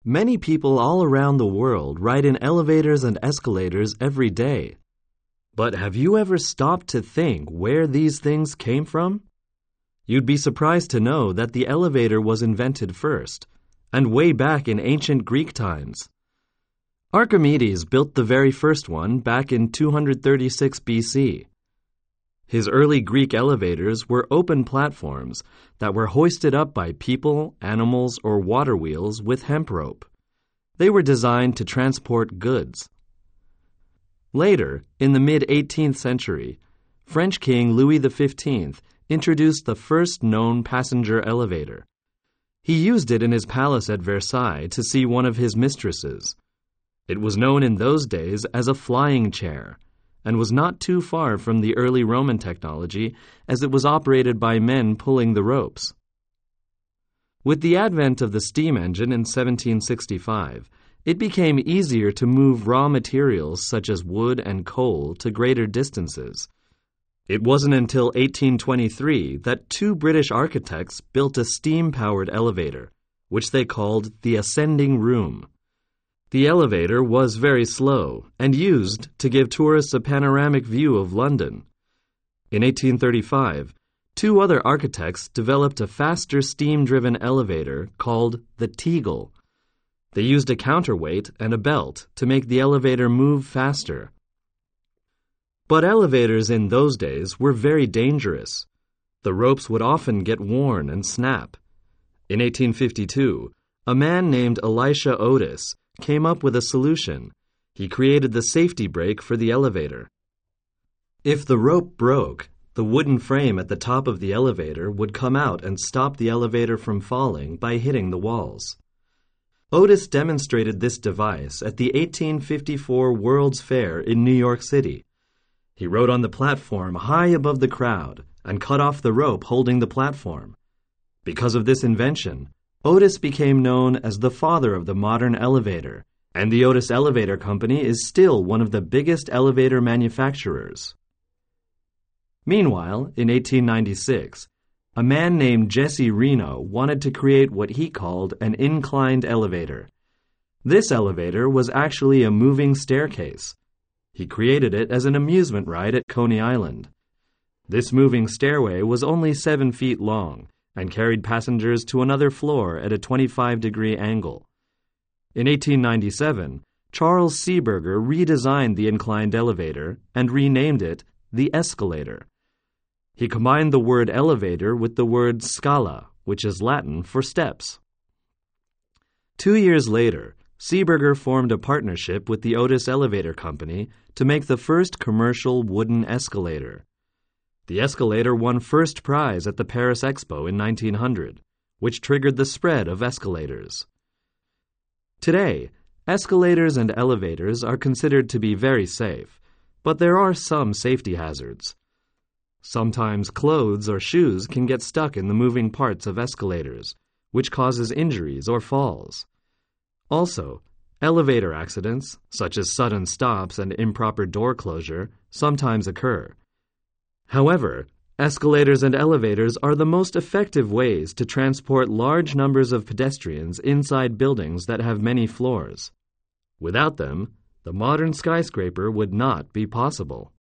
Many people all around the world ride in elevators and escalators every day. But have you ever stopped to think where these things came from? You'd be surprised to know that the elevator was invented first, and way back in ancient Greek times. Archimedes built the very first one back in 236 BC. His early Greek elevators were open platforms that were hoisted up by people, animals, or water wheels with hemp rope. They were designed to transport goods. Later, in the mid-18th century, French King Louis XV introduced the first known passenger elevator. He used it in his palace at Versailles to see one of his mistresses. It was known in those days as a flying chair, and was not too far from the early Roman technology, as it was operated by men pulling the ropes. With the advent of the steam engine in 1765, it became easier to move raw materials such as wood and coal to greater distances. It wasn't until 1823 that two British architects built a steam-powered elevator, which they called the ascending room. The elevator was very slow and used to give tourists a panoramic view of London. In 1835, two other architects developed a faster steam-driven elevator called the Teagle. They used a counterweight and a belt to make the elevator move faster. But elevators in those days were very dangerous. The ropes would often get worn and snap. In 1852, a man named Elisha Otis came up with a solution. He created the safety brake for the elevator. If the rope broke, the wooden frame at the top of the elevator would come out and stop the elevator from falling by hitting the walls. Otis demonstrated this device at the 1854 World's Fair in New York City. He rode on the platform high above the crowd and cut off the rope holding the platform. Because of this invention, Otis became known as the father of the modern elevator, and the Otis Elevator Company is still one of the biggest elevator manufacturers. Meanwhile, in 1896, a man named Jesse Reno wanted to create what he called an inclined elevator. This elevator was actually a moving staircase. He created it as an amusement ride at Coney Island. This moving stairway was only 7 feet long and carried passengers to another floor at a 25-degree angle. In 1897, Charles Seeberger redesigned the inclined elevator and renamed it the escalator. He combined the word elevator with the word scala, which is Latin for steps. 2 years later, Seeberger formed a partnership with the Otis Elevator Company to make the first commercial wooden escalator. The escalator won first prize at the Paris Expo in 1900, which triggered the spread of escalators. Today, escalators and elevators are considered to be very safe, but there are some safety hazards. Sometimes clothes or shoes can get stuck in the moving parts of escalators, which causes injuries or falls. Also, elevator accidents, such as sudden stops and improper door closure, sometimes occur. However, escalators and elevators are the most effective ways to transport large numbers of pedestrians inside buildings that have many floors. Without them, the modern skyscraper would not be possible.